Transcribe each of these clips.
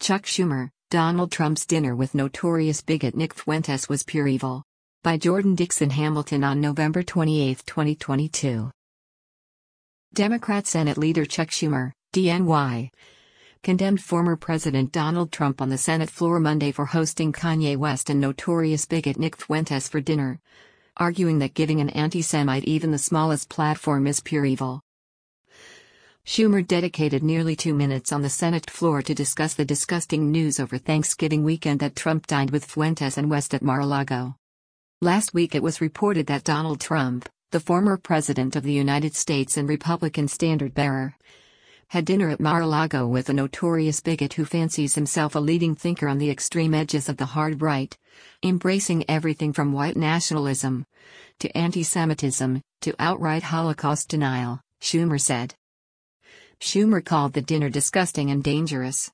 Chuck Schumer, Donald Trump's dinner with notorious bigot Nick Fuentes was pure evil. By Jordan Dixon Hamilton on November 28, 2022. Democrat Senate Leader Chuck Schumer, DNY, condemned former President Donald Trump on the Senate floor Monday for hosting Kanye West and notorious bigot Nick Fuentes for dinner, arguing that giving an anti-Semite even the smallest platform is pure evil. Schumer dedicated nearly 2 minutes on the Senate floor to discuss the disgusting news over Thanksgiving weekend that Trump dined with Fuentes and West at Mar-a-Lago. Last week it was reported that Donald Trump, the former President of the United States and Republican standard-bearer, had dinner at Mar-a-Lago with a notorious bigot who fancies himself a leading thinker on the extreme edges of the hard right, embracing everything from white nationalism to anti-Semitism to outright Holocaust denial, Schumer said. Schumer called the dinner disgusting and dangerous.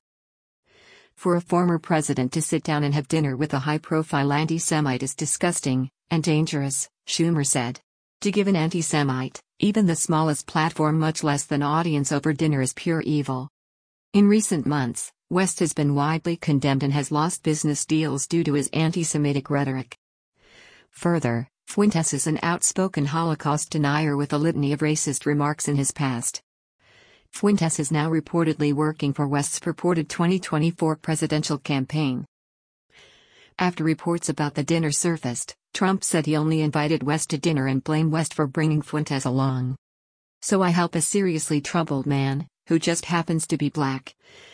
For a former president to sit down and have dinner with a high-profile anti-Semite is disgusting and dangerous, Schumer said. To give an anti-Semite even the smallest platform, much less than audience over dinner, is pure evil. In recent months, West has been widely condemned and has lost business deals due to his anti-Semitic rhetoric. Further, Fuentes is an outspoken Holocaust denier with a litany of racist remarks in his past. Fuentes is now reportedly working for West's purported 2024 presidential campaign. After reports about the dinner surfaced, Trump said he only invited West to dinner and blamed West for bringing Fuentes along. "So I help a seriously troubled man, who just happens to be black.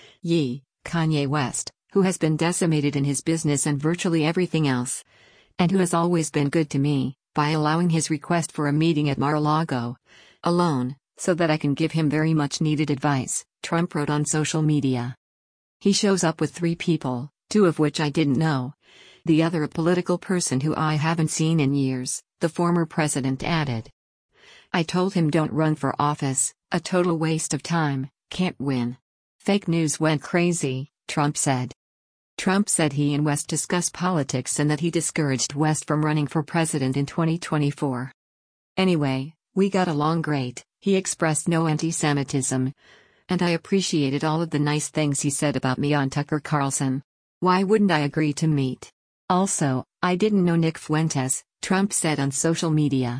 Kanye West, who has been decimated in his business and virtually everything else, and who has always been good to me, by allowing his request for a meeting at Mar-a-Lago, alone, so that I can give him very much needed advice," Trump wrote on social media. "He shows up with 3 people, 2 of which I didn't know. The other a political person who I haven't seen in years," the former president added. "I told him don't run for office, a total waste of time, can't win. Fake news went crazy," Trump said. Trump said he and West discussed politics and that he discouraged West from running for president in 2024. "Anyway, we got along great. He expressed no anti-Semitism. And I appreciated all of the nice things he said about me on Tucker Carlson. Why wouldn't I agree to meet? Also, I didn't know Nick Fuentes," Trump said on social media.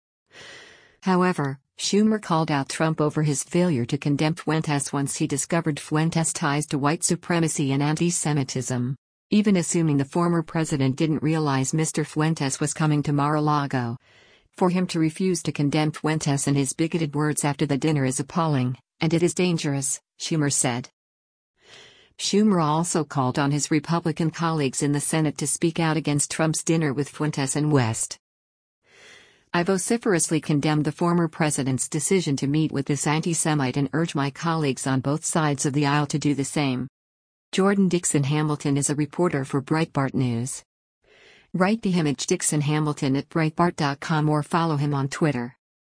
However, Schumer called out Trump over his failure to condemn Fuentes once he discovered Fuentes' ties to white supremacy and anti-Semitism. Even assuming the former president didn't realize Mr. Fuentes was coming to Mar-a-Lago, for him to refuse to condemn Fuentes and his bigoted words after the dinner is appalling, and it is dangerous, Schumer said. Schumer also called on his Republican colleagues in the Senate to speak out against Trump's dinner with Fuentes and West. "I vociferously condemned the former president's decision to meet with this anti-Semite and urge my colleagues on both sides of the aisle to do the same." Jordan Dixon Hamilton is a reporter for Breitbart News. Write the image Dixon Hamilton at Breitbart.com or follow him on Twitter.